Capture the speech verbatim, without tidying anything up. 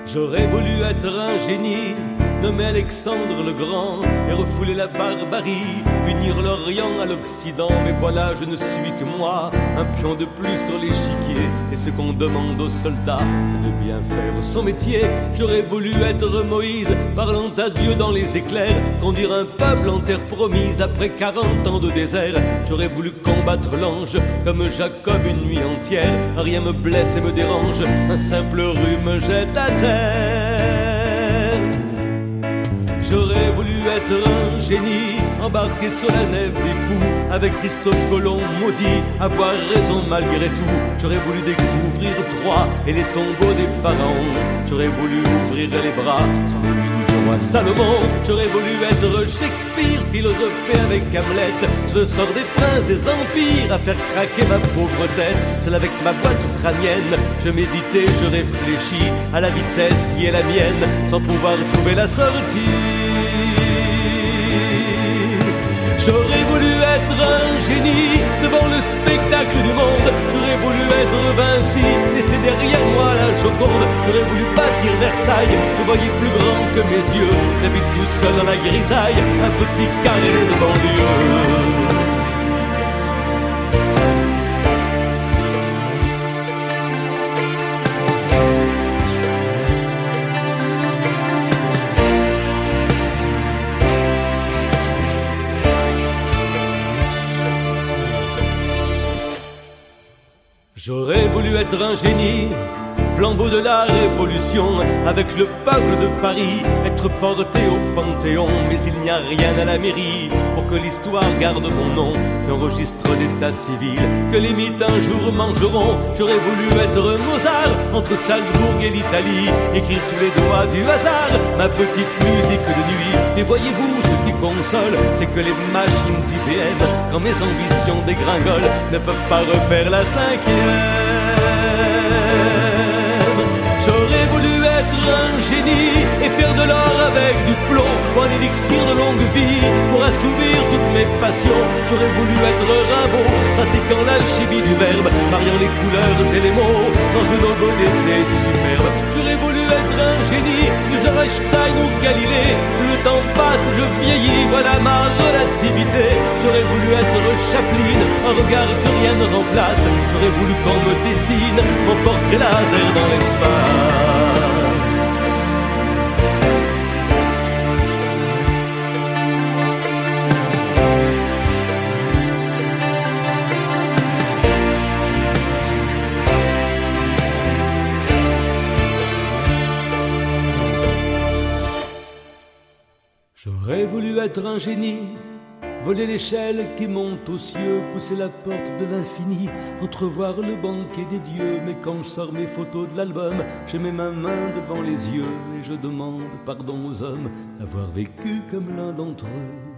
J'aurais voulu être un génie, nommé Alexandre le Grand, et refouler la barbarie, unir l'Orient à l'Occident. Mais voilà, je ne suis que moi, un pion de plus sur l'échiquier. Et ce qu'on demande aux soldats, c'est de bien faire son métier. J'aurais voulu être Moïse, parlant à Dieu dans les éclairs, conduire un peuple en terre promise après quarante ans de désert. J'aurais voulu combattre l'ange, comme Jacob une nuit entière. Rien me blesse et me dérange, un simple rhume me jette à terre. J'aurais voulu être un génie, embarqué sur la nef des fous, avec Christophe Colomb maudit, avoir raison malgré tout. J'aurais voulu découvrir Troie et les tombeaux des pharaons. J'aurais voulu ouvrir les bras sur les mines du roi Salomon. J'aurais voulu être Shakespeare, philosopher avec Hamlet sur le sort des princes des empires, à faire craquer ma pauvre tête. Seul avec ma boîte crânienne, je méditais, je réfléchis à la vitesse qui est la mienne, sans pouvoir trouver la sortie. J'aurais voulu être un génie devant le spectacle du monde. J'aurais voulu être Vinci, laisser derrière moi la Joconde. J'aurais voulu bâtir Versailles, je voyais plus grand que mes yeux. J'habite tout seul dans la grisaille, un petit carré de banlieue. J'aurais voulu être un génie, flambeau de la révolution, avec le peuple de Paris, être porté au Panthéon. Mais il n'y a rien à la mairie pour que l'histoire garde mon nom, qu'un registre d'état civil, que les mythes un jour mangeront. J'aurais voulu être Mozart, entre Salzbourg et l'Italie, écrire sous les doigts du hasard ma petite musique de nuit. Et voyez-vous, ce qui console, c'est que les machines I B M, quand mes ambitions dégringolent, ne peuvent pas refaire la cinquième. J'aurais voulu être un génie et faire de l'or avec du plomb, ou un élixir de longue vie pour assouvir toutes mes passions. J'aurais voulu être Rimbaud, pratiquant l'alchimie du verbe, mariant les couleurs et les mots dans une aube d'été superbe. J'aurais voulu être un génie, de Jean Einstein ou Galilée. Le temps passe, je vieillis, voilà ma relativité. J'aurais voulu être Chaplin, un regard que rien ne remplace. J'aurais voulu qu'on me dessine mon portrait laser dans l'espace. J'aurais voulu être un génie, voler l'échelle qui monte aux cieux, pousser la porte de l'infini, entrevoir le banquet des dieux. Mais quand je sors mes photos de l'album, je mets ma main devant les yeux et je demande pardon aux hommes d'avoir vécu comme l'un d'entre eux.